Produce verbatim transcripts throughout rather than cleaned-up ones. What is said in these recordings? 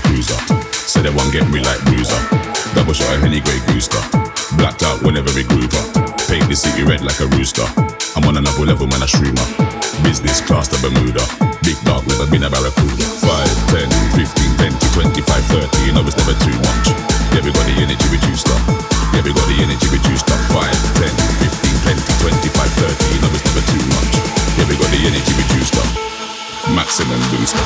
cruiser. Said they won't get me like bruiser. Double shot of Henny Grey Gooster. Blacked out whenever we group up. Paint the city red like a rooster. I'm on another level, man, a streamer. Business class to Bermuda. Big dog, never been a barracuda. five, ten, fifteen, twenty, twenty-five, thirty. You know it's never too much. Yeah, we got the energy reduced up. Yeah, we got the energy reduced up. five, ten, fifteen, twenty, twenty-five, thirty. You know it's never too much. Yeah, we got the energy reduced up. Maximum booster.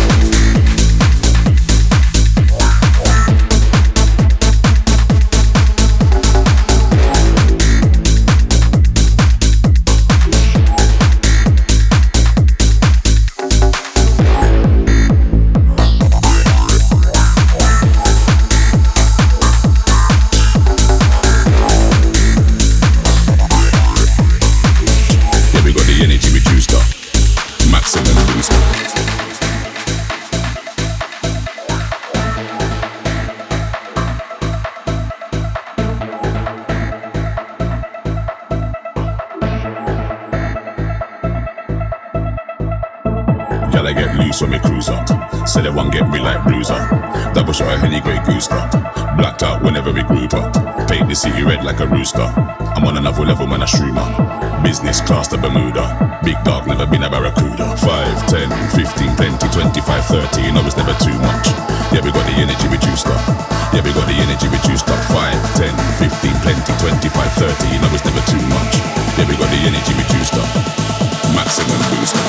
I get loose when we cruise up. Said they won't get me like bruiser. Double shot of Henny Grey Gooster. Blacked out whenever we group up. Paint the city red like a rooster. I'm on another level, man, a streamer. Business class to Bermuda. Big dog, never been a barracuda. five, ten, fifteen, twenty, twenty-five, thirty. You know it's never too much. Yeah, we got the energy reduced up. Yeah, we got the energy reduced up. five, ten, fifteen, twenty, twenty-five, thirty. You know it's never too much. Yeah, we got the energy reduced up. Maximum booster.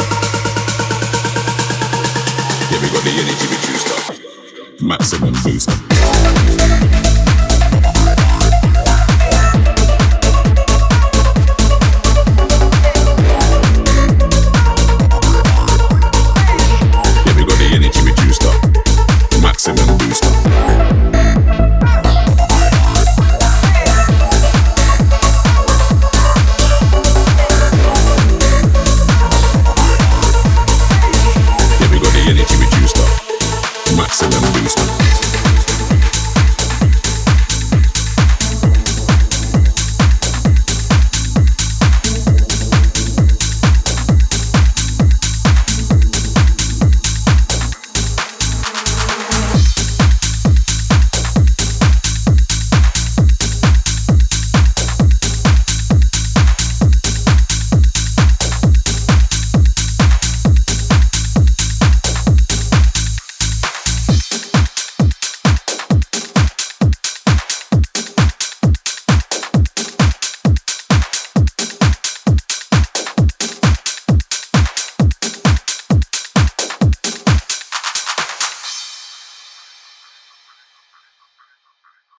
The energy reduced up. Maximum boost.